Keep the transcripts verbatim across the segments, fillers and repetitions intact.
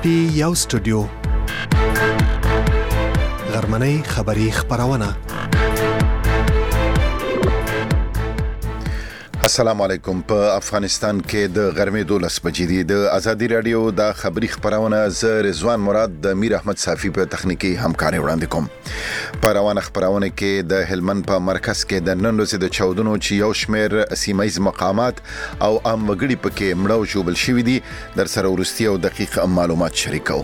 پی یو سټوډیو غرمنۍ خبری خبرونه. السلام علیکم. په افغانستان کې د غرمې دولس بجې دي. د ازادي رادیو د خبری خبرونه ز رضوان مراد د میر احمد صافی په تخنیکی همکاري وړاندې کوم. په روانه خبرونه کې د هلمند په مرکز کې د نن ورځې د چاودنو چې یو شمېر سیمایي مقامات او عام وګړي پکې مړه او ژوبل شوي دي در سره ورستي او دقیق معلومات شریکو.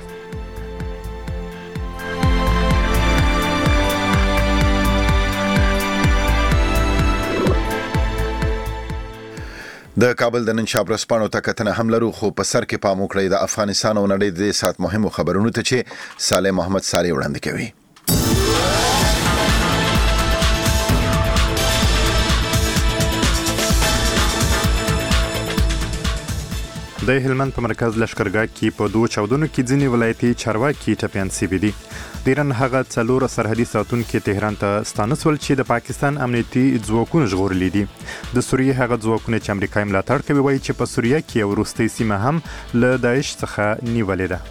د کابل د نن شب رسپانو ته کتنه هم لرو، خو په سر کې پام وکړئ د افغانستان او نړۍ د سات مهمو خبرونو ته چې صالح محمد صالح وړاندې کوي. د هلمند په مرکز لشکرګاه کې په دوه چاودنو کې ځینې ولایتي چارواکي ټپیان شوي دي. د ایران هغه څلور سرحدي ساتونکي تهران ته ستانه شول چې د پاکستان امنیتي ځواکونه ژغورلي دي. د سوریې هغه ځواکونه چې امریکا یې ملاتړ کوي وایي چې په سوریه کې یو وروستۍ سیمه هم له داعش څخه نیولې ده.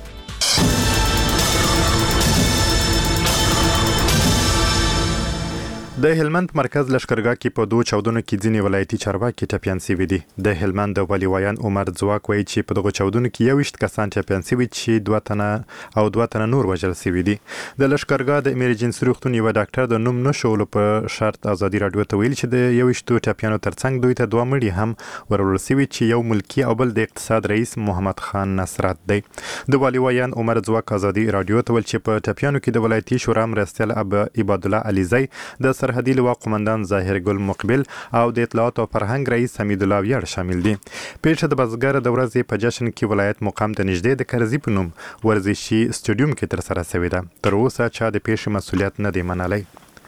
د هلمند مرکز لشکرګاه کې په دوه چاودنو کې ځینې ولایتي چارواکي ټپیان شوي دي. د هلمند د ولیوایان عمر ځواک وایي چې په دغه چاودنو کې یوویشت کسان ټپیان شوي چې دوه تنه او دوه تنه نور وژل شوي دي. د لشکرګاه د ایمرجنسي روغتون یو ډاکټر د نوم نشولو په شرط ازادي رادیو ته ویل چې د یوویشتو ټپیانو ترڅنګ دوی ته دوه مړي هم ورول شوي چې یو ملکی او بل د اقتصاد رئیس محمد خان نصرت دی. د ولیوایان عمر ځواک ازادي رادیو ته ویل چې په ټپیانو کې د ولایتي شورا مرستیال عباد الله علیزی د سرحدي لوا قومندان ظاهر ګل مقبل او د اطلاعات او فرهنګ رئیس حمید الله ویاړ شامل دي. پیښه د بزګر د ورځې په جشن کې ولایت مقام ته نږدې د کرزي په نوم ورزشي سټیډیوم کې تر سره شوې ده. تر اوسه چا د پیښې مسولیت نه دی منلی.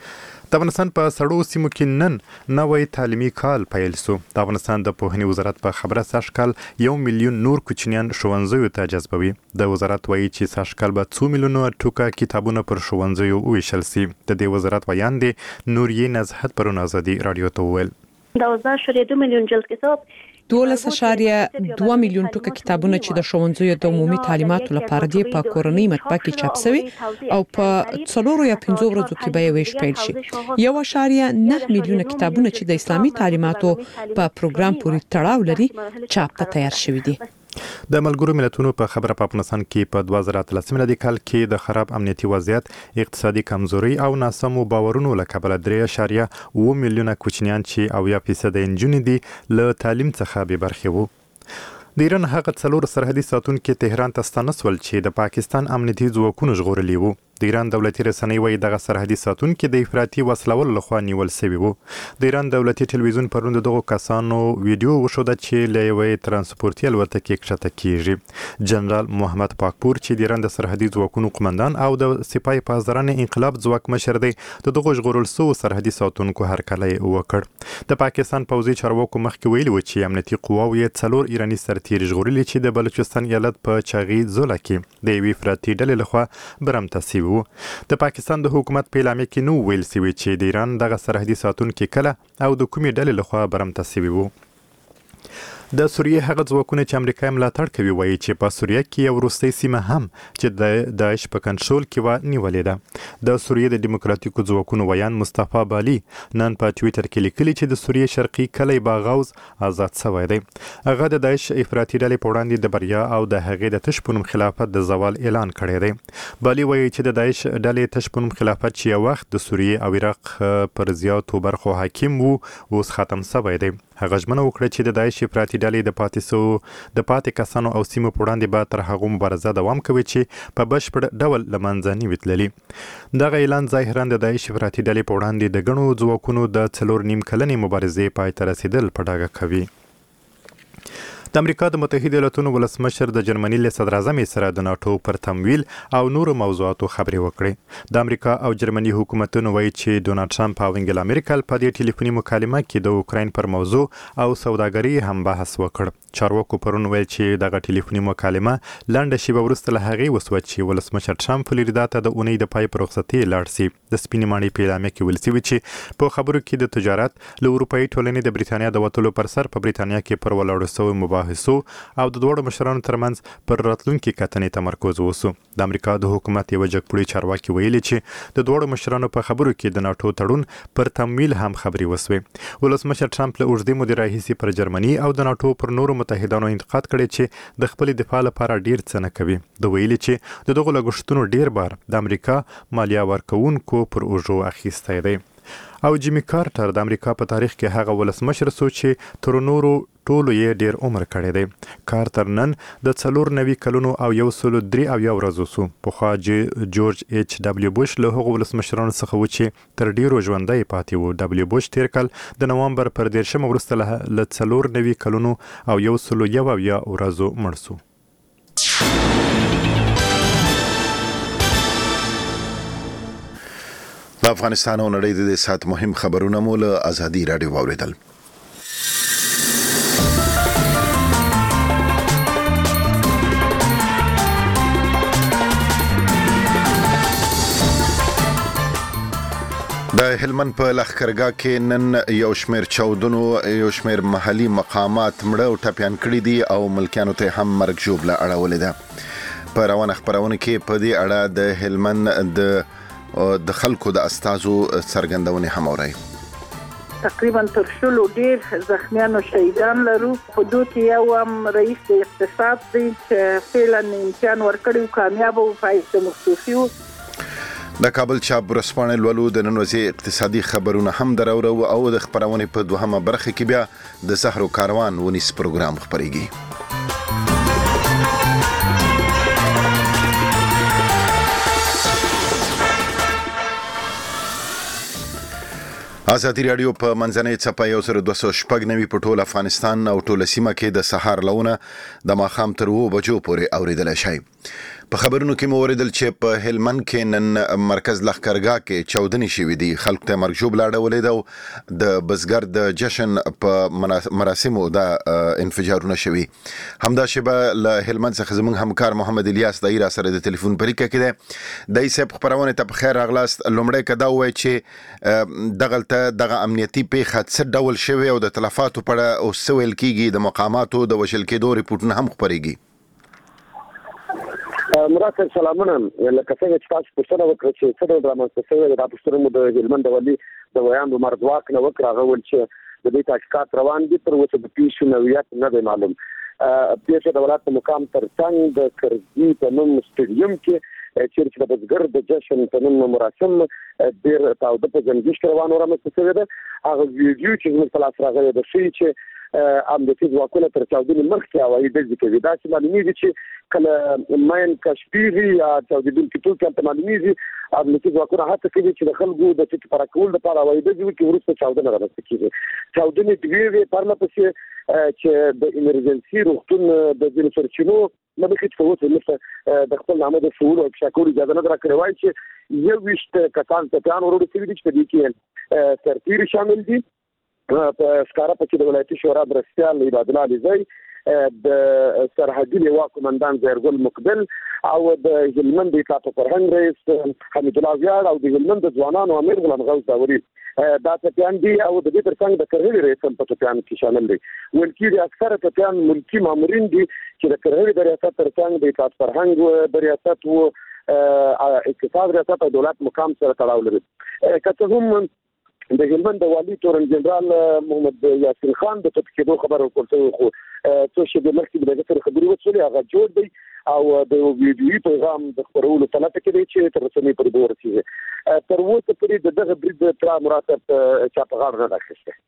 د افغانستان په سړو سیمو کې نن نوی تعلیمي کال پیل شو. د افغانستان د پوهنې وزارت په خبره سږ کال یو میلیون نور کوچنیان ښوونځیو ته جذبوي. د وزارت وایي چې سږ کال به څو میلیونه ټوکه کتابونه پر ښوونځیو وویشل شي. د دې وزارت ویان دی نوریه نزهت پرون ازادي رادیو ته وویل دوازده اعشاریه دو میلیون جلد کتاب دولس اعشاریه دوه میلیون ټوکه کتابونه چې د ښوونځیو د عمومي تعلیماتو لپاره دي په کورنۍ مطبعه کې چاپ شوي او په څلورو یا پنځو ورځو کې به یې ویش پیل شي. یو اعشاریه نه میلیونه کتابونه چې د اسلامي تعلیماتو په پروګرام پورې تړاو لري چاپ ته تیار شوي دي. د ملګرو ملتونو په خبره په افغانستان کې په دوه زره اتلس میلادي کال کې د خراب امنیتي وضعیت، اقتصادي کمزوري او ناسمو باورونو له کبله درې اعشاریه اوه میلیونه کوچنیان چې اویا فیصد نجونې دي له تعلیم څخه بې برخې وو. د ایران هغه څلور سرحدي ساتونکي تهران ته ستانه شول چې د پاکستان امنیتي ځواکونه ژغورلي وو. د ایران دولتي رسنۍ وایي دغه سرحدي ساتونکي د افراطي وسلوالو لخوا نیول شوي وو. د ایران دولتي ټلویزیون پرون د دغو کسانو ویډیو وښوده چې له یوې ترانسپورتي الوتکې کښته کیږي. جنرال محمد پاکپور چې د ایران د سرحدي ځواکونو قومندان او د سپاه پاسداران انقلاب ځواک مشر دی د دغو ژغورل شوو سرحدي ساتونکو هرکلی وکړ. د پاکستان پوځي چارواکو مخکې ویلي وو چې امنیتي قواو یې څلور ایراني سرتیري ژغورلي چې د بلوچستان ایالت په چاغي زوله کې د یوې افراطي ډلې لخوا برمته شوي. د پاکستان د حکومت په اعلامیه کې نو ویل شوی چې د ایران دغه سرحدي ساتونکي کله او د کومې ډلې لخوا برمته شوي وو. د سوریې هغه ځواکونه چې امریکا یې ملاتړ کوي وایي چې په سوریه کې یو وروستۍ سیمه هم چې د داعش په کنټرول کې و نیولې ده. د سوریې د دیموکراتیکو ځواکونو ویان مصطفی بالي نن په ټویټر کې لیکلي چې د سوریې شرقي کلی باغاوز آزاد شوی دی. هغه د داعش افراطي ډلې په وړاندې د بریا او د هغې د تش په نوم خلافت د زوال اعلان کړی دی. بالي وایي چې د داعش ډلې تش په نوم خلافت چې یو وخت د سوریې او عراق پر زیاتو برخو حاکم وو اوس ختم شوی دی. هغه ژمنه وکړه چې د داعش افراطي ډلې د پاتې سو د پاتې کسانو او سیمو په وړاندې به تر هغو مبارزه دوام کوي چې په بشپړ ډول له منځه نه وي تللي. دغه اعلان ظاهرا د داعش افراطي ډلې په وړاندې د ګڼو ځواکونو د څلور نیم کلنې مبارزې پای ته رسیدل په ډاګه کوي. د امریکا د متحده ایالاتونو ولسمشر د جرمني له صدر اعظم سره د ناتو پر تمویل او نورو موضوعاتو خبرې وکړې. د امریکا او جرمني حکومتونو وایي چې ډونالد ټرمپ او انګلا میرکل په دې ټلیفوني مکالمه کې د اوکراین پر موضوع او سوداګري هم بحث وکړ. چارواکو پرون ویل چې دغه ټلیفوني مکالمه لنډه شیبه وروسته له هغې وسوه چې ولسمشر ټرمپ فلوریدا ته د اونۍ د پای په رخصتۍ لاړ شي. د سپینې ماڼۍ په اعلامیه کې ویل شوي چې په خبرو کې د تجارت له اروپایي ټولنې د بریتانیا د وتلو پر سر په بریتانیا کې پر ولاړو شویو مباحثو او د دوړو مشرانو ترمنځ پر راتلونکي کتنې تمرکز وسو. د امریکا د حکومت یو جګپوړي چارواکي ویلي چې د دوړو مشرانو په خبرو کې د ناتو تړون پر تمویل هم خبري وسوي. ولسمشر ټرمپ له اوږدې مودې راهیسې پر جرمني او د ناتو پر نورو متحدانو انتقاد کړی چې د خپل دفاع لپاره ډیر څه نه کوي. د ویلي چې د دغه لګښتونو ډیر بار د امریکا مالیه ورکوونکو پر اوږو اخیستی دی. او جیمی کارټر د امریکا په تاریخ کې هغه ولسمشر سو چې تر نورو ټولو یې ډیر عمر کړی دی. کارټر نن د څلور نوي کلونو او یو سلو درې او یو ورځو سو. پخوا جورج ایچ ډبلیو بوش له هغو ولسمشرانو څخه و چې تر ډیرو ژوندی پاتې وو. ډبلیو بوش تیر کال د نوامبر پر دیرشمه وروسته له څلور نوي کلونو او یو سلو یو او یا ورځو مړ سو. د افغانستان او نړۍ د سات مهم خبرونه مو له ازادي رادیو واوریدل. د هلمند په لښکرګاه کې نن یو شمیر چاودنو یو شمیر محلي مقامات مړه او ټپیان کړي دي او ملکیانو ته هم مرګ ژوبله اړولې ده. په روانه خبرونه کې په دې اړه د هلمند د د خلکو د استازو څرګندونې هم اوري. تقریبا تر شلو ډیر زخمیان او شهیدان لرو. په دوی کې یو هم رئیس د اقتصاد دی چې فعلا امتحان ورکړی او کامیاب او فایده مخصوصي و. د کابل چاپ ورسپانه لولو د نن ورځې اقتصادي خبرونه هم درورو او د خبرونه په دوهمه برخه کې بیا د سحر کاروان ونیس پروګرام خبريږي. ازادي رادیو په منځنۍ چپه یو سره دوه سوه شپږ نوي په ټول افغانستان او ټول سیمه کې د سحر لونه د ماښام تر اوه بجو پورې اوریدل شي. په خبرونو کې مو اوریدل چې په هلمند کې نن مرکز لښکرګاه کې چاودنې شوې دي. خلکو ته مرګ ژوبله اړولې ده او د بزګر د جشن په مراسمو د انفجارونه شوي. همدا شیبه له هلمند څخه زموږ همکار محمد الیاس دای را سره د تلیفون په اړیکه کې دی. دای صاحب خبرونه ته په خیر راغلاست. لومړی که دا ووایي چې دغلته دغه امنیتي پیښه څه ډول شوې او د تلفاتو په اړه اوس څه ویل کېږي؟ د مقاماتو د وژل کېدو ریپورټونه هم خپرېږي. مراد سلامونه. لکه څنګه چې تاسو پوښتنه وکړه چې څه ډول رامنځته شوې دا پوښتنه مو د هلمند د والي د ویاند عمر ځواک نه وکړه. هغه وویل چې د دې تحقیقات روان دي، تر اوسه د پیښو نوعیت نه دی معلوم. پیښه د ولایت مقام ترڅنګ د کرزي په نوم سټیډیم کې چیرې د بزګر د جشن په نوم مراسم ډېر تاوده په زنګیشت روان رامنځته شوې ده. هغه ویډیو چې زموږ په لاس راغلی ده ښیي چې امنیتي ځواکونه تر چاودنې مخکې هوایي ډزې کوي. داسې معلومیږي چې کله ماین کشفیږي یا چاودېدونکي توکي هلته معلومیږي امنیتي ځواکونه هڅه کوي چې د خلکو د ټیټ پاره کولو لپاره هوایي ډزې وکړي، وروسته چاودنه رامنځته کېږي. چاودنې دوې وې پرله پسې چې د ایمرجنسي روغتون د ځینو سرچینو نه مخکې چې اوس موږ د خپل نامه د شعور او افشا کولو اجازه نه ده راکړې وایي چې یو ویشت کسان ټپیان ورسېدلي شوي دي چې په دې کې سرتیري شامل دي. په ښکاره په کې د ولایتي شورا مرستیال عباد الله علیزی، د سرحدي لوا قومندان زیرګل مقبل او د هلمند د اطلاعات او فرهنګ رئیس حمید الله ویاړ او د هلمند د ځوانانو امیر غلام غوث داوري دا ټپیان دي او د دې ترڅنګ د کرهلي رئیس هم په ټپیانو کې شامل دي. ویل کېږي اکثره ټپیان ملکي مامورین دي چې د کرهلي د ریاست ترڅنګ د اطلاعات فرهنګ د ریاست او اقتصاد ریاست او دولت مقام سره تړاو لري. که څه هم د هلمند د والي تورن جنرال محمد یاسین خان د تفکیدو خبر ورکړ خو څو شپې مخکې د دغه خبرې وڅولې هغه جوړ دی او د ویډیوي پیغام د خبرولو طلب کړي چې تر رسنۍ پورې ورسیږي. تر اوسه پورې دغه برید تر مراتب چا په غاړه نه راخسته.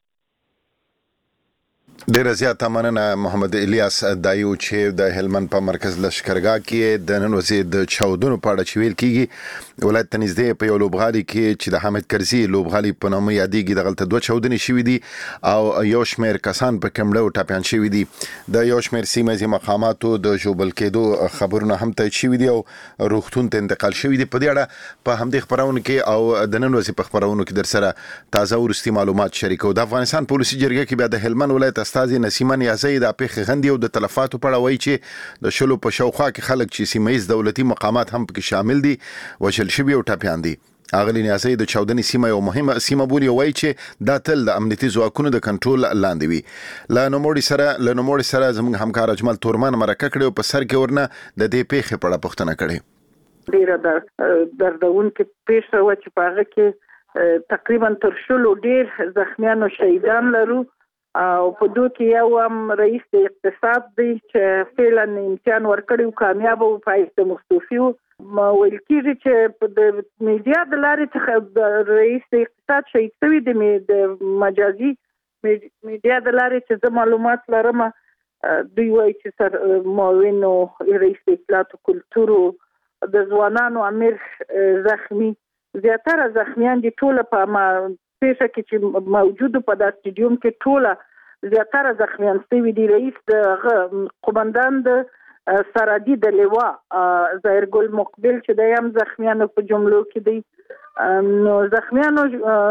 ډیره زیاته مننه محمد الیاس دایو چې د هلمند په مرکز لښکرګاه کې د نن ورځې د چاودنو په اړه چې ویل کېږي. ولایت ته نږدې په یو لوبغالي کې چې د حامد کرزي لوبغالي په نامه یادېږي دغلته دوه چاودنې شوي دي او یو شمېر کسان په کې مړه او ټپیان شوي دي. د یو شمېر سیمه ییزې مقاماتو د ژوبل کېدو خبرونه هم تایید شوي دي او روغتون ته انتقال شوي دي. په دې اړه په همدې خبرونو کې او د نن ورځې په خبرونو کې در سره تازه وروستي معلومات شریکو. د افغانستان پولیسي جرګه کې بیا د هلمند ولایت استازي نسیمه نیازی د پیښې غندي او د تلفاتو په اړه وایي چې د شلو په شاوخوا کې خلک چې سیمه ییز دولتي مقامات هم پکې شامل دي وژل شوي او ټپیان دي. اغلی نیاسي د چاودنې سیمه یو مهمه سیمه بولي وایي چې دا تل د امنیتي ځواکونو د کنټرول لاندې وي. لا نوموړي سره له نوموړي سره زموږ همکار اجمل تورمان مرکه کړې او په سر کې ورنه د دې پیښې په اړه پوښتنه کړې. ډیره د دردونکې پیښه و چې په هغه کې تقریبا تر شلو ډیر زخمیان او شهیدان لرو او په دوی کې یو هم رئیس د اقتصاد دی چې فعلا امتحان ورکړی او کامیاب او پایسته مختوفي ما ویل کېږي چې په د میډیا د لارې څخه د رئیس د اقتصاد شهید شوی د مجازي میډیا د لارې چې زه معلومات لرم دوی وایي چې سر معاون رئیس د اطلاعات او کلتور د ځوانانو امیر زخمی زیاتره زخمیان دي ټول په پیښه کې چې موجود په دا سټیډیوم کې ټول زیاتره زخمیان شوي دي. رئیس د قومندان د سرحدي د لوا ظاهر ګل مقبل چې د یم زخمیانو په جملو کې دي. نو زخمیانو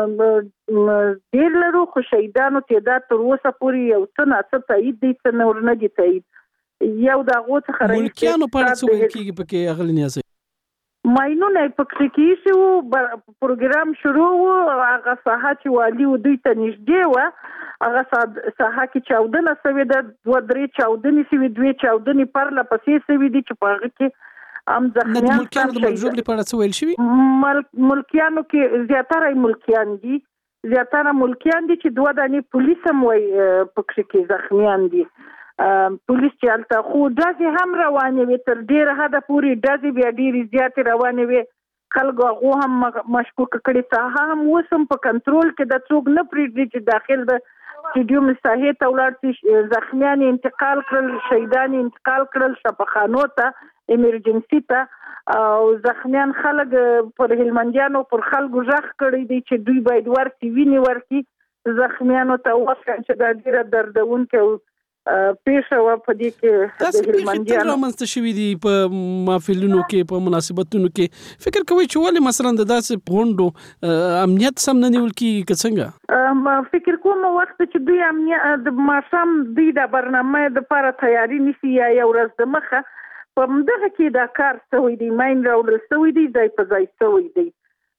ډیر لرو خو شهیدانو تعداد تر اوسه پورې یو څه نه څه تایید دي څه نور نه دي تایید. یو د هغو څخه رئیس ملکیانو په اړه څه ویل کېږي پکې اغلې نیاسي ماینونه پکې کېږي وو پروګرام شروع وو هغه ساحه چې والي و دوی ته نږدې وه هغه ساحه کې چاودنه شوې ده دوه درې چاودنې شوې دوې چاودنې پرله پسې شوې دي چې په هغه کې هم زخمیان ملکیانو د مرګ لپاره څه ویل شوي ملکیانو کې زیاتره ملکیان دي زیاتره ملکیان دي چې دوه دانې پولیس هم وایي پکې کې زخمیان دي پولیس چې هلته خو ډزې هم روانې وې تر ډېره حده پورې ډزې بیا ډېرې زیاتې روانې وې خلکو هغو هم مشکوکه کړې ساحه هم اوس هم په کنټرول کې د څوک نه پرېږدي چې داخل د سټیډیوم ساحې ته ولاړ شي. زخمیان انتقال کړل شهیدان انتقال کړل شفاخانو ته ایمرجنسي ته او زخمیان خلک پر هلمندیانو پر خلکو غږ کړی دی چې دوی باید ورسي وینې ورکړي زخمیانو ته وکړي چې دا ډېره دردونکې پیښه و په دې کې د هلمندیانو رامنځته شوي دي په محفلونو کې په مناسبتونو کې فکر کوي چې ولې مثلا د داسې غونډو امنیت سم نه نیول کېږي که څنګه فکر کوم وخت چې دوی امنیت د ماښام دوی د برنامه دپاره تیاري نیسي یا یو ورځ د مخه په همدغه کې دا کار شوی دی ماین راوړل شوی دی ځای په ځای شوی دی.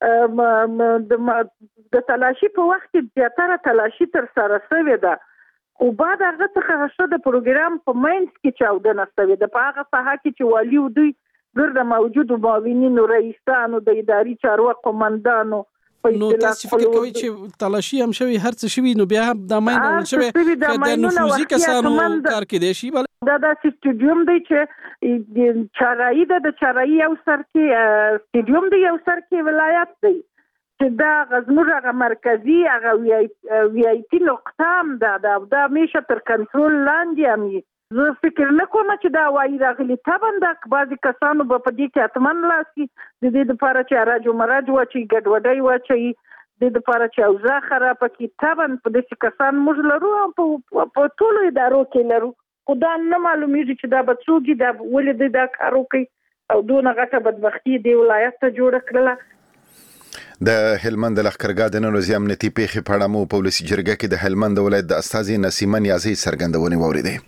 د تلاشي په وخت کې زیاتره تلاشي تر سره شوې ده او بعد هغه څخه ښه د پروګرام په منځ کې چاودنه شوې ده په هغه ساحه کې چې والي و دوی ګرده موجودو معاونینو رئیسانو د اداري چارواکو قومندانو نو تاسو فکر کوئ چې تلاشي هم شوی هر څه شوی نو بیا هم د ماین راوړل شوی چې د نفوذي کسانو کار کېدای شي دا د سټیډیوم دی چې چارایي ده د چارایي یو سر کې سټیډیوم دی یو سر کې ولایت دی چې دا غزمور هغه مرکزی هغه وی آی پی نقطه هم ده دا دا همیشه تر کنټرول لاندې هم زه فکر نه کوم چې دا وایي راغلي طبعا دا بعضې کسانو به په دې کې حتمن لاسي د دې دپاره چې اراج و مراج واچوي ګډوډۍ واچوي د دې دپاره چې اوضاع خرابه کړي طبعا په داسې کسان موږ لرو او په ټولو ادارو کې لرو خو دا نه معلومیږي چې دا به څوک دي دا ولې دوی دا کار وکړي او دونه غټه بدبختي دې ولایت ته جوړه کړله. د هلمند د لښکرګاه د نن ورځې امنیتي پیښې په اړه مو په ولسي جرګه کې د هلمند ولایت د استازي نسیمه نیازي څرګندونې واورېدې.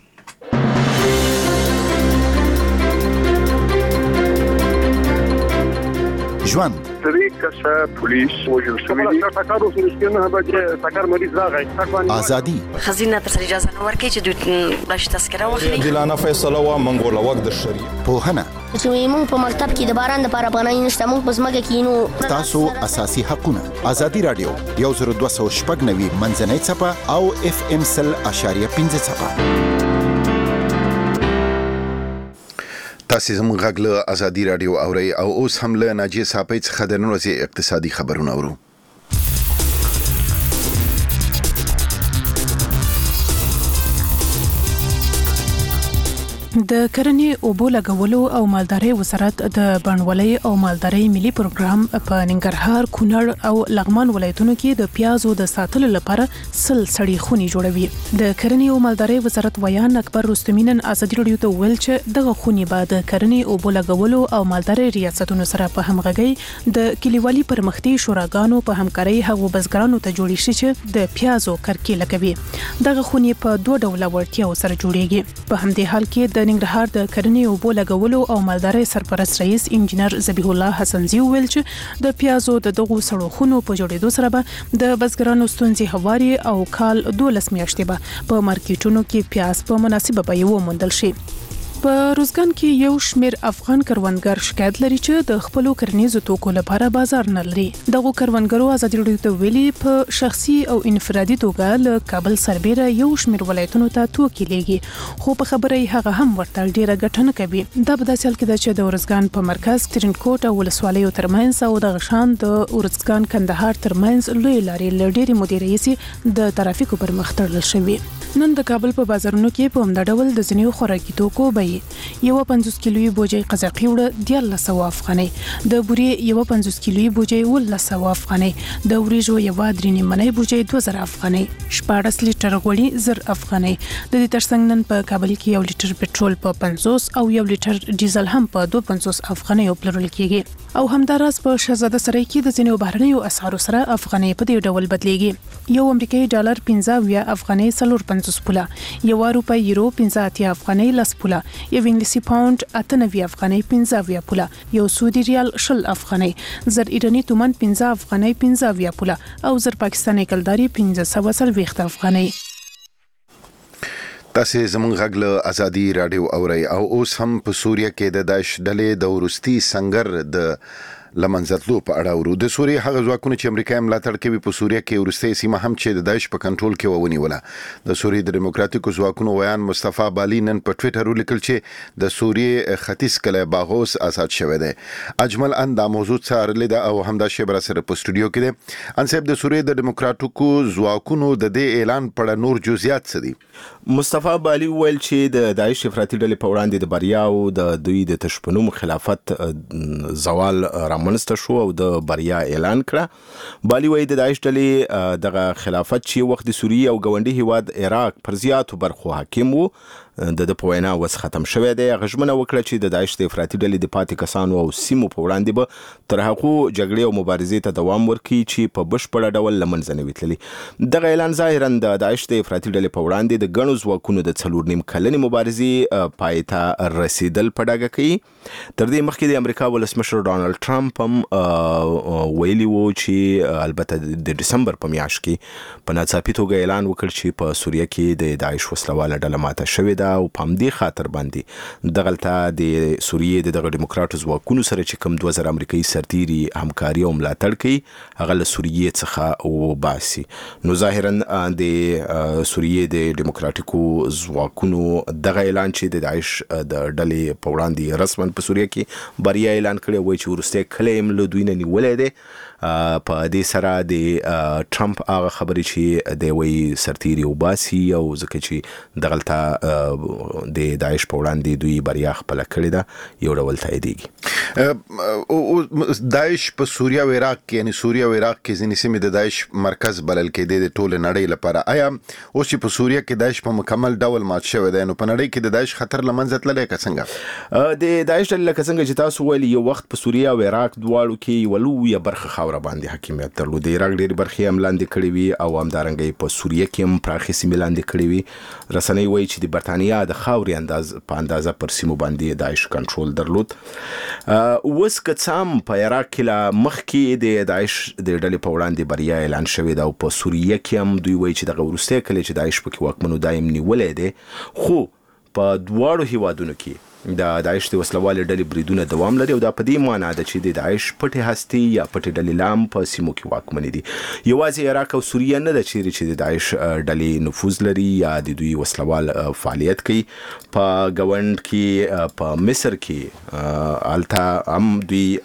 ژوند طریقه پولیس وجل شوی دی تاکارو سنسکنه به تاکار مریض راغی ازادي خزینه تر اجازه نه ورکړي چې دوی باش تذکره واخلي دلانه فیصله وا منګول وخت د شریعه په هنه چې موږ په مکتب کې د باران د لپاره بنای نشته موږ په ځمکه کې نو تاسو اساسي حقونه ازادي رادیو یو زر دوه سوه شپږ نوي منځنۍ چپه او اف ام سل اشاریه پنځه چپه. تاسو زموږ غږ له ازادي رادیو اورئ او اوس هم له ناجیه صاحب څخه د نن ورځې اقتصادي خبرونه اورو. د کرنې اوبو لګولو او مالدارۍ وزارت د بڼوالۍ او مالدارۍ ملي پروګرام په ننګرهار، کونړ او لغمان ولایتونو کې د پیازو د ساتلو لپاره سل سړې خونې جوړوي. د کرنې او مالدارۍ وزارت ویان اکبر رستمی نن ازادي رادیو ته ویل چې دغه خونې به د کرنې اوبو لګولو او مالدارۍ ریاستونو سره په همغږۍ د کلیوالي پرمختي شوراګانو په همکارۍ هغو بزګرانو ته جوړې شي چې د پیازو کرکې لګوي. دغه خونې په دوه ډوله وړتیاو سره جوړیږي. په همدې حال کې د د ننګرهار د کرنې او اوبو لګولو او مالدارۍ سرپرست رئیس انجنیر ذبیح الله حسنزي ویل چې د پیازو د دغو سړوخونو په جوړېدو سره به د بزګرانو ستونزې هواري او کال دولس میاشتې به په مارکیټونو کې پیاز په مناسبه بیه وموندل شي. په روزګان کې یو شمیر افغان کروندګر شکایت لري چې د خپل کرنیزو توکو لپاره بازار نه لري. دغه کروندګرو ازادي راډیو ته ویلي په شخصي او انفرادي توګه له کابل سربېره یو شمیر ولایتونو ته توکي لېږي، خو په خبره یې هغه هم ورته ډیره ګټه نه کوي. دا په داسې حال کې ده چې د روزګان په مرکز ترینکوټ او ولسوالیو ترمنځ او د غشان د روزګان کندهار ترمنځ لوی لارې له ډېرې مودې راهیسې د ترافیکو پر مخ تړل شوي. نن د کابل په بازارونو کې په همدا ډول د ځینو خوراکي توکو بیې یو پنځوس کیلوي بوجي قزاقي وړه دیارلس سوه افغانۍ، د بورې یو پنځوس کیلوي بوجي ولس سوه افغانۍ، د وریژو یو درې نیمه بوجي دوه زره افغانۍ، شپاړس لیټر غوړي زر افغانۍ. د دې ترڅنګ نن په کابل کې یو لیټر پټرول په پنځوس او یو لیټر ډیزل هم په دوه پنځوس افغانۍ پلورل کیږي. او همداراز په شهزاده سرای کې د ځینو بهرنیو اسعارو سره افغانۍ په دې ډول بدلیږي. یو امریکایي ډالر پنځه اویا افغانۍ څلور پنځوس پوله، یو روپۍ یورو پنځه اتیا افغانۍ لس پوله، یو انګلیسي پاوند اته نوي افغانۍ پنځه اویا پوله، یو سعودي ریال شل افغانۍ، زر ایراني تومان پنځه افغانۍ پنځه اویا پوله او زر پاکستاني کلداري پنځه سوه څلوېښت افغانۍ. تاسو زموږ غږ له ازادي رادیو اورئ او اوس هم په سوریه کې د داعش ډلې د وروستي سنگر د لمنځتلو په اړه ورو. د سوریې هغه ځواکونه چې امریکا ملاتړ کوي په سوریه کې وروستي سیمه هم چې د داعش په کنټرول کې ونیوله. د سوریې د دیموکراتیکو ځواکونو ویان مصطفی بالی نن په ټوئیټر ولیکل چې د سوریې ختیځ کلی باغوس آزاد شوی دی. اجمل ان دا موضوع څارلې ده او همدا شی بر سره په سټوډیو کې دی. ان صاحب د سوریې د دیموکراتیکو ځواکونو د دې اعلان په اړه نور جزئیات څه دي؟ مصطفی بالی ویل چې د داعش افراطي ډلې په وړاندې د بریا او د دوی د تشپنوم خلافت زوال رامنځته شو او د بریا اعلان کړه. بالی وایي د داعش ډلې دغه خلافت چې وخت د سوریې او ګاونډي هیواد عراق پر زیاتو برخو حاکم وو د د په وینا وس ختم شوی دی. غژمنه وکړه چې د داعش د افراطي ډلې د پاتې کسانو او سیمو په وړاندې به تر هغو جګړې او مبارزې ته دوام ورکړي چې په بشپړه ډول له منځه نه وي تللي. دغه اعلان ظاهرا د داعش د افراطي ډلې په وړاندې د ګڼو ځواکونو د څلور نیم کلنې مبارزې پای ته رسیدل په ډاګه کوي. تر دې مخکې د امریکا ولسمشر ډانلډ ټرمپ هم ویلي وو چې البته د دسمبر په میاشت کې په ناڅاپي توګه اعلان وکړ چې په سوریه کې د داعش وسلواله ډله ماته شوې ده او په همدې خاطر باندې دغلته د سوریې د دغه دیموکراتو ځواکونو سره چې کوم دوه زره امریکایي سرتیري همکاري او ملاتړ کوي هغه له سوریې څخه وباسي. نو ظاهرا د سوریې د دیموکراتیکو ځواکونو دغه اعلان چې د داعش د ډلې په وړاندې رسما په سوریه کې بریا اعلان کړی وای چې ورسته کله هم له دوی نه نیولې ده. په دې سره د ټرمپ هغه خبرې چې د وی سرتیري وباسي او ځکه چې دغلته د داعش په وړاندې دوی بریا خپل کړې ده یو ډول تاییدېږي. او داعش په سوریه او عراق کې یعنی سوریه او عراق کې ځینې سیمې د داعش مرکز بلل کېدې د ټول نړۍ لپاره. آیا اوس چې په سوریه کې داعش په مکمل ډول مات شوی دی نو په نړۍ کې د داعش خطر لمنځه تللی که څنګه؟ د داعش ډلې لکه څنګه چې تاسو ویل یو وخت په سوریه او عراق دواړو کې یوه لویه برخه خاوره باندې حاکمیت درلود. د عراق ډېرې برخې هم لاندې کړې وي او همدارنګه په سوریه کې هم پراخې سیمې لاندې کړې وي. رسنۍ وایي چې د برتانیا د خاورې انداز په اندازه پر سیمو باندې داعش کنټرول درلود. اوس که څه هم په عراق کې لا مخکې د داعش د ډلې په وړاندې بریا اعلان شوې ده او په سوریه کې هم دوی وایي چې دغه وروستی کلی چې داعش پکې واکمن دایم نیولی دی، خو په دواړو هیوادونو کې د داعش د وسلوالې ډلې بریدونه دوام لري او دا په دې معنا ده چې د داعش پټې هستې یا پټې ډلې لا هم په سیمو کې واکمنې دي. یوازې عراق او سوریه نه ده چیرې چې د داعش ډلې نفوذ لري یا د دوی وسلوال فعالیت کوي. په ګاونډ کې په مصر کې هلته هم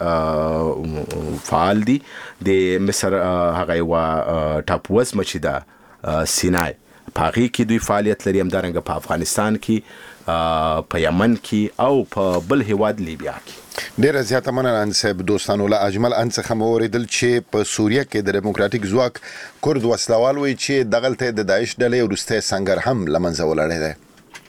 دوی فعال دي. د مصر هغه یوه ټاپووزمه چې ده سینای په هغې کې دوی فعالیت لري، همدارنګه په افغانستان کې، په یمن کې او په بل هیواد لیبیا کې. ډیره زیاته مننه ان صاحب. دوستانو له اجمل ان څخه مو اوریدل چې په سوریه کې د دیموکراتیک ځواک کورد وسلوال وایي چې دغلته د داعش ډلې وروستی سنګر هم له منځه ولاړی دی.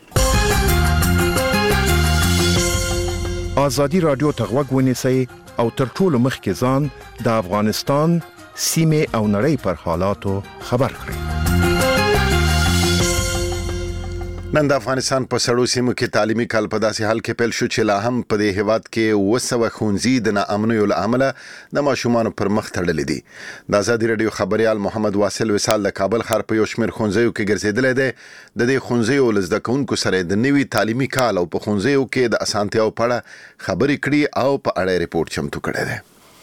ازادي راډیو ته غوږ ونیسئ او تر ټولو مخکې ځان د افغانستان سیمې او نړۍ پر حالاتو خبر کړئ. نن د افغانستان په سړو سیمو کې تعلیمي کال په داسې حال کې پیل شو چې لا هم په دې هیواد کې وسوه ښوونځي د ناامنیو له امله د ماشومانو پر مخ تړلي دي. د ازادي رادیو خبريال محمد واصل وصال د کابل ښار په یو شمېر ښوونځیو کې ګرځېدلی دی. د دې ښوونځیو له زده کوونکو سره د نوي تعلیمي کال او په ښوونځیو کې د اسانتیاو په اړه خبرې کړي او په اړه ریپورت چمتو کړی دی.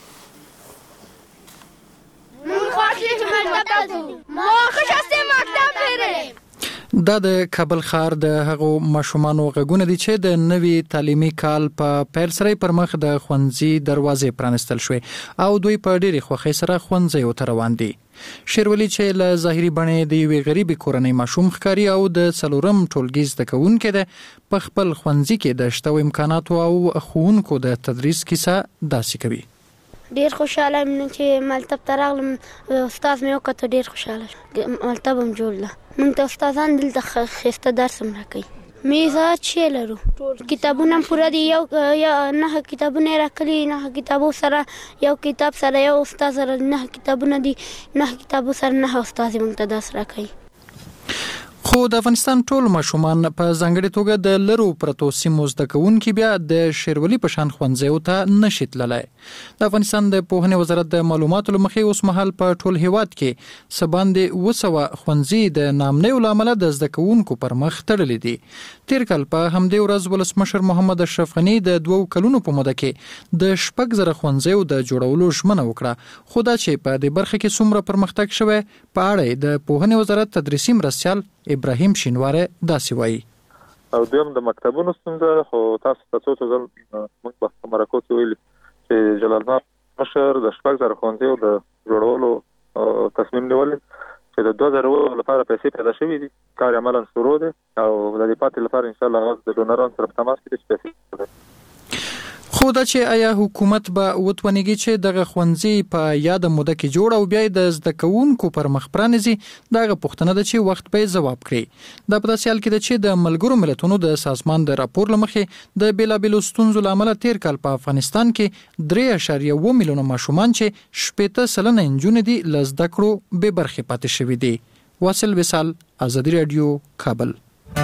دا د کابل ښار د هغو ماشومانو غږونه دي چې د نوي تعلیمي کال په پیل سره پر مخ د ښوونځي دروازې پرانستل شوې او دوی په ډېرې خوښۍ سره ښوونځیو ته روان دي. شیرولي چې له ظاهري بڼې د یوې غریبې کورنۍ ماشوم ښکاري او د څلورم ټولګي زده کوونکی دی، په خپل ښوونځي کې د شته امکاناتو او ښوونکو د تدریس کیسه داسې کوي. ډیر خوشاله یم چې مکتب ته راغلم، استاد مې وکړ، ډیر خوشاله شوم. مکتب هم جوړ ده، موږ ته استادان دلته ښایسته درس هم راکوي. میزات چې لرو کتابونه هم پوره دي، یو یا نه کتابونه راکلي، نه کتابو سره یو کتاب سره یو استاد سره نه کتابونه دي، نه کتابو سره نه استاد موږ ته درس راکوي. خو د افغانستان ټول ماشومان په ځانګړې توګه د لرو پرتو سیمو زده کوونکي بیا د شیرولي په شان ښوونځیو ته نشي تللی. د افغانستان د پوهنې وزارت د معلوماتو له مخې اوس مهال په ټول هیواد کې څه باندې اووه سوه ښوونځي د ناامنیو له امله د زده کوونکو پر مخ تړلي دي. تېر کال په همدې ورځ ولسمشر محمد اشرف غني د دوو کلونو په موده کې د شپږ زره ښوونځیو د جوړولو ژمنه وکړه. خو دا چې په دې برخه کې څومره پرمختګ شوی په اړه د پوهنې وزارت تدریسي مرستیال ابراهیم شینواره داسې وایي. او دویم د مکتبونو ستونزه، خو تاسو ته څو ځل موږ په مرکو کې ویلي چې جلال آباد مشر د شپږ زره ښوونځیو د جوړولو تصمیم نیولی چې د دوه زره لپاره پیسې پیدا شوي دي. کار عملاً شروع دی او د دې پاتې لپاره انشاءالله هغه د ډونرانو سره په تماس کې دي چې پیسې پیدا. خو دا چې آیا حکومت به وتونیږي چې دغه ښوونځي په یاده موده کې جوړ او بیا د زده کوونکو پر مخ پرانیزي، دغه پوښتنه ده چې وخت به ځواب کړي. دا په داسې حال کې ده چې د ملګرو ملتونو د سازمان د راپور له مخې د بېلابېلو ستونزو له امله تېر کال په افغانستان کې درې اعشاریه اووه میلیونه ماشومان چې شپېته سلنه نجونې دي له زده کړو بې برخې پاتې شوي دي. واصل وصال، ازادي رادیو، کابل.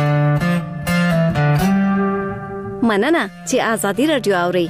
مننه چې ازادي رادیو اوري.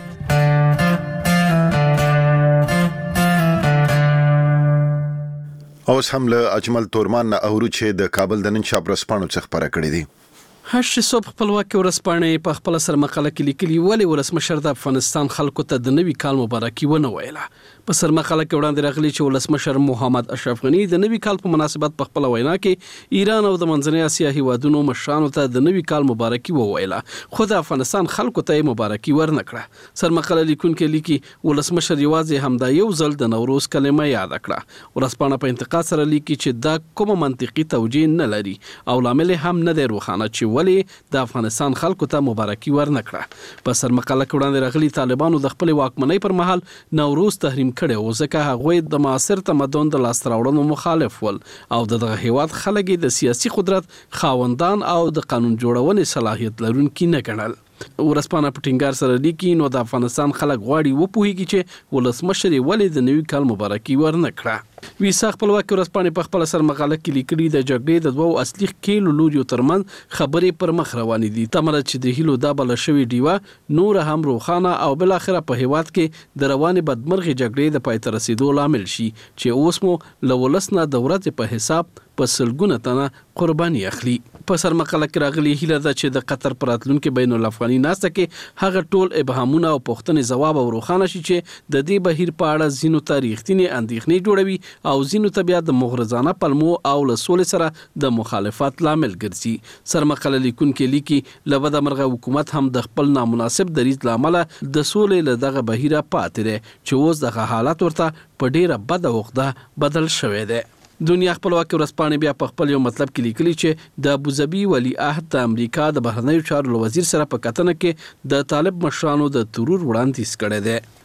اوس هم له اجمل تورمان نه اورو چې د کابل د نن شب رسپانو څخه خبره کړې دي. هش صبح خپلواکي ورسپانې په خپل سر مقاله کې لیکلي ولې ولسمشر د افغانستان خلکو ته د نوي کال مبارکي ونه ویله. په سر مقاله کې وړاندې راغلي چې ولسمشر محمد اشرف غني د نوي کال په مناسبت په خپل وینا کې ایران او د منځنۍ اسیا هیوادونو مشرانو ته د نوي کال مبارکي وویله، خو د افغانستان خلکو ته مبارکي ورنکړه. سر مقاله لیکونکي لیکي ولسمشر یوازې همدا یو ځل د نوروز کلمه یاد کړه. ورسپانه په انتقاد سره لیکي چې دا کومه منطقي توجیه نه لري او لامل هم نه دی روښانه چې ولې د افغانستان خلکو ته مبارکي ورنکړه. په سر مقاله کې وړاندې راغلي طالبانو د خپل واکمنۍ پر مهال نوروز تحریم کړي او ځکه هغوی د معاصر تمدن د لاسته راوړنو مخالف ول او د دغه هیواد خلک د سیاسي قدرت خاوندان او د قانون جوړونې صلاحیت لرونکي نه ګڼل. ورسپانه په ټینګار سره لیکي نو د افغانستان خلک غواړي وپوهیږي چې ولسمشر ولې د نوي کال مبارکي ورنکړه. ویسا خپلواکي ورسپانه په خپل سر مقاله کې لیکلي د جګړې د دوو اصلي کېلو لوریو ترمن خبرې پر مخ روانې دي. تمره چې د هیلو د بل شوی دیوا نور هم روخانه او بل اخره په هیواد کې د روانې بدمرغي جګړې د پای ته رسیدو لامل شي چې اوس مو لولسنه د ورځې په حساب په سلګونه تنه قرباني اخلي. په سر مقاله کې راغلي هیله ده چې د قطر پراتلونکو بین الافغاني ناسته کې هغه ټول ابهامونه او پوښتنې ځواب او روښانه شي چې د دې بهیر په اړه ځینو تاریخي اندېښنې جوړوي او ځینو ته بیا د مغرضانه پلمو او له سولې سره د مخالفت لامل ګرځي. سر مقاله لیکونکي لیکي له بده مرغه حکومت هم د خپل نامناسب دریځ له امله د سولې له دغه بهیره پاتې دی چې اوس دغه حالت ورته په ډیره بده وخته بدل شوی دی. دنیا خپلواکي ورسپانه بیا په خپل یو مطلب کې لیکلي چې د ابوظبي ولی عهد د امریکا د بهرنیو چارو وزیر سره په کتنه کې د طالب مشرانو د ترور وړاندیز کړی دی.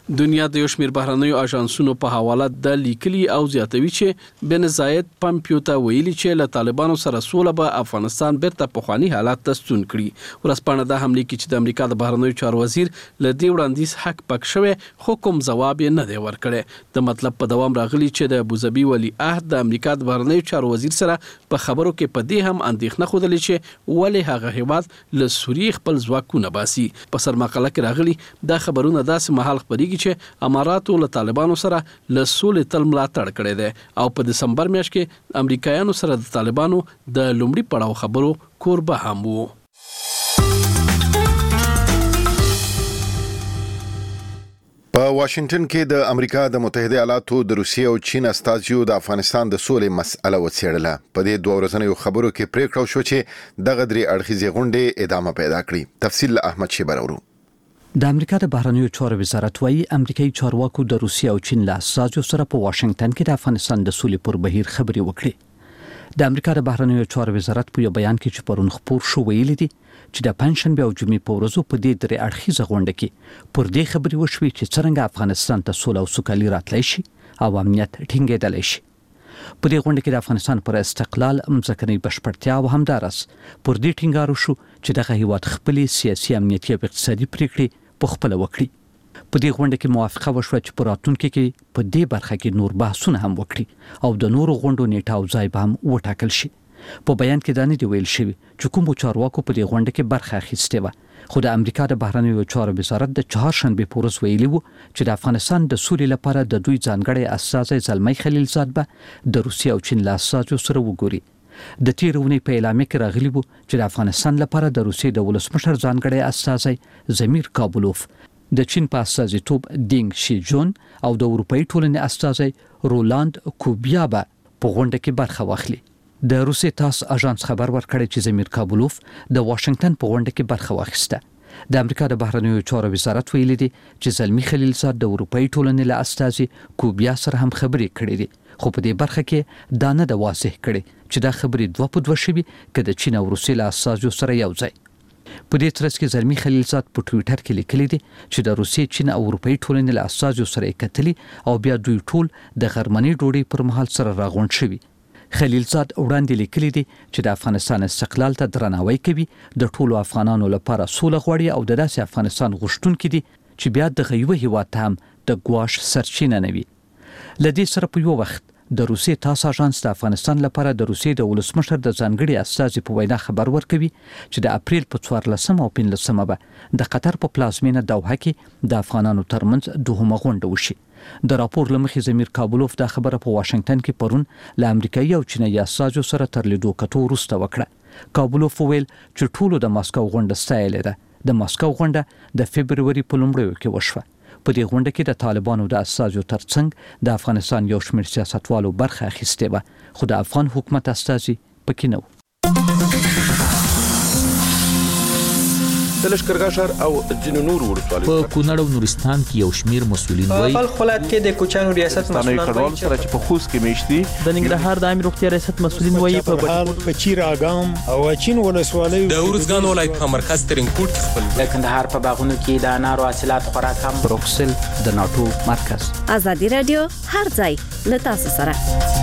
دنیا د یو شمېر بهرنیو اژانسونو په حواله د لیکلي او زیاتوي چې بن زاید پمپیو ته ویلي چې له طالبانو سره سوله به افغانستان بیرته پخوانی حالات ته ستون کړي. ورځپاڼه دا هم لیکي چې د امریکا د بهرنیو چارو وزیر له دې وړاندیز حق پک شوی خو کوم ځواب یې نه دی ورکړی. د مطلب په دوام راغلی چې د ابوظبي ولی عهد د امریکا د بهرنیو چارو وزیر سره په خبرو کې په دې هم اندېښنه ښودلې چې ولې هغه هیواد له سوریې خپل ځواکونه باسي. په سرمقاله کې راغلي دا خبرونه داسې مهال خبرېږي چې اماراتو له طالبانو سره له سولې تل ملاتړ کړی دی او په دسمبر میاشت کې امریکایانو سره د طالبانو د لومړي پړاو خبرو کوربه هم وو. په واشنگټن کې د امریکا د متحده ایالاتو د روسیې او چین استازیو د افغانستان د سولې مسأله وڅېړله. په دې دوه ورځنیو خبرو کې پریکړه شو چې دغه درې اړخیزې غونډې ادامه پیدا کړي. تفصیل احمد شیبر اورو. د امریکا د بهرنیو چارو وزارت وايي امریکایي چارواکو د روسیې او چین له استازیو سره په واشنگټن کې د افغانستان د سولې پر بهیر خبرې وکړې. د امریکا د بهرنیو چارو وزارت په یو بیان کې چې پرون خبر شو ویلي دي چې د پنځشنبه او جمعې په ورځو په دې درې اړخیزه غونډه کې پر دې خبرې وشوي چې څنګه افغانستان ته سوله او سوکالي راتلی شي او امنیت ټینګېدلی شي. په دې غونډه کې د افغانستان پر استقلال، مځکنۍ بشپړتیا او همدارس پر دې ټینګار وشو چې دغه هیواد خپلې سیاسي، امنیتي او اقتصادي پریکړې په خپل وکړي. په دې غونډه کې موافقه وشوه چې په راتلونکي کې په دې برخه کې نور بحثونه هم وکړي او د نورو غونډو نیټه او ځای به هم وټاکل شي. په بیان کې دا نه دی ویل شوی چې کوم چارواکو په دې غونډه کې برخه اخیستې وه، خو د امریکا د بهرنیو چارو وزارت د چهارشنبې په ورځ ویلي وو چې د افغانستان د سولې لپاره د دوی ځانګړی استازی زلمی خلیلزاد به د روسیې او چین له استازو سره وګوري. د تیر اونۍ په اعلامیه کې راغلی وو چې د افغانستان لپاره د روسیې د ولسمشر ځانګړی استازی زمیر کابلوف، د چین په استازیتوب دینګ شي جون او د اروپאי ټولنې استازی رولاند کوبیا به په غونډه کې برخه واخلي. د روسیې تاس اژانس خبر ورکړی چې زمیر کابلوف د واشنگټن په غونډه کې برخه واخیسته. د امریکا د بهرنیو چارو وزارت ویلي دي چې زلمی خلیلزاد د اروپאי ټولنې له استازي کوبیا سره هم خبرې کړې دي، خو په دې برخه کې دا نه د واضح کړي چې دا خبرې دوه په دوه شوي که د چین او روسیې له استازو سره یو ځای. په دې ترڅ کې زلمی خلیلزاد په ټوئیټر کې لیکلي دي چې د روسیې، چین او اروپאי ټولنې له استازو سره یې کتلي او بیا دوی ټول د غرمنۍ ډوډۍ پر مهال سره راغونډ شوي. خلیلزاد وړاندې لیکلي دي چې د افغانستان استقلال ته درناوی کوي، د ټولو افغانانو لپاره سوله غواړي او د داسې افغانستان غوښتونکي دي چې بیا دغه یو هیواد ته هم د ګواښ سرچینه نه وي. له دې سره په یو وخت د روسیې تاس اژانس د افغانستان لپاره د روسیې د ولسمشر د ځانګړي استازي په وینا خبر ورکوي چې د اپریل په څوارلسمه او پنځلسمه به د قطر په پلازمینه دوحه کې د افغانانو ترمنځ دوهمه غونډه وشي. د راپور لمخې زمیر کابلوف دا خبره په واشنگټن کې پرون له امریکایي او چینایي استازو سره تر لیدو کتو وروسته وکړه. کابلوف وویل چې ټولو د ماسکو غونډه ستایلې ده. د ماسکو غونډه د فبروري په لومړیو کې وشوه. په دې غونډه کې د طالبانو د استازو ترڅنګ د افغانستان یو شمېر سیاستوالو برخه اخیستې وه، خو د افغان حکومت استازي پکې نه و. د لشکرګاه ښار او ځینو نورو ولسوالیو په کونړ او نورستان کې یو شمیر مسؤلین وایي په خپل ولایت کې د کوچانو ریاست مسؤلین وایي سره چې په خوست کې میشتي د ننګرهار د عامه روغتیا ریاست مسؤلین وایي په بهال په چیر اګام او چین ولسوالیو د اورزګان ولایت په مرکز ترنګوټ کې خپل د کندهار په باغونو کې د انارو حاصلات خورا کم. بروکسل د ناتو مرکز. ازادي رادیو هر ځای له تاسو سره.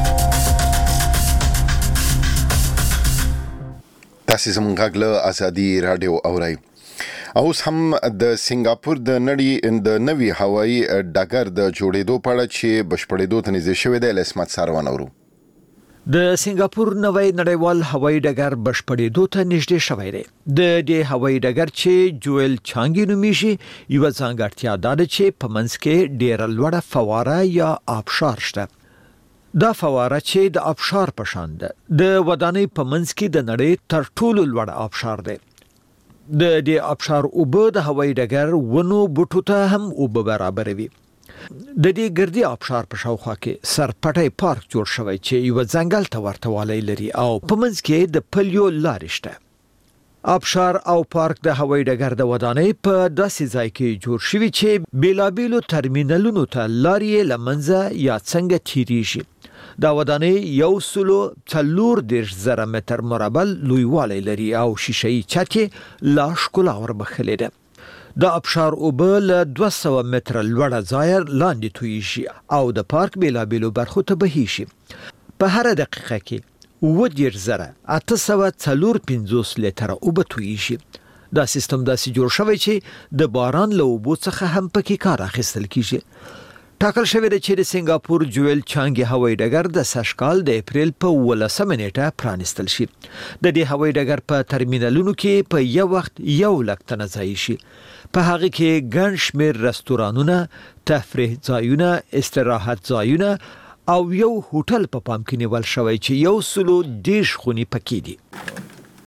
تاسو زموږ غږ له ازادي رادیو اورئ. اوس هم د سنگاپور د نړۍ د نوي هوایي ډګر د جوړېدو په اړه چې بشپړېدو ته نږدې شوی دی لسمت ساروان اورو. د سنگاپور نوی نړیوال هوایي ډګر بشپړېدو ته نږدې شوی دی. د دې هوایي ډګر چې جویل چانګي نومیږي یو ځانګړتیا ده چې په منځ کې ډېره لوړه فواره یا آبشار شته. دا فواره چې د آبشار په شان ده د ودانۍ په منځ کې د نړۍ تر ټولو لوړ آبشار دی. د دې آبشار اوبه د هوایي ډګر ونو بوټو ته هم اوبه برابروي. د دې ګردي آبشار په شاوخوا کې سرپټي پارک جوړ شوی چې یو ځنګل ته ورته والی لري او په منځ کې د پلیو لارې شته. آبشار او پارک د هوایي ډګر د ودانۍ په داسې ځای کې جوړ شوی چې بیلابیلو ترمینلونو ته لارې لمنځه یا څنګه تیریږي. دا ودانۍ یو سلو څلور دېرش زره متر مربع لویوالی لري او شیشه‌ای چت یې لا ښکلا وربښلې ده. د ابشار اوبه له دوه سوه متره لوړه ځای لاندې تویږي شي او د پارک بیلابیلو برخو ته بهي شي. په هر دقیقه کې اووه دېرش زره اته سوه څلور پنځوس لیتره اوبه تویږي. دا سیستم داسې جوړ شوی چې د باران له اوبو څخه هم پکې کار اخیستل کیږي. ټاکل شوی دی چې د سنگاپور جویل چانګي هوایي ډګر د سږ کال د اپریل په اوولسمه نیټه پرانیستل شي. د دې هوایي ډګر په ترمینالونو کې په یو وخت یو لک تنه ځای شي. په هغه کې ګڼ شمېر رستورانونه، تفریح ځایونه، استراحت ځایونه او یو هوټل په پام کې نیول شوی چې یو سلو دېرش خونې پکې دي.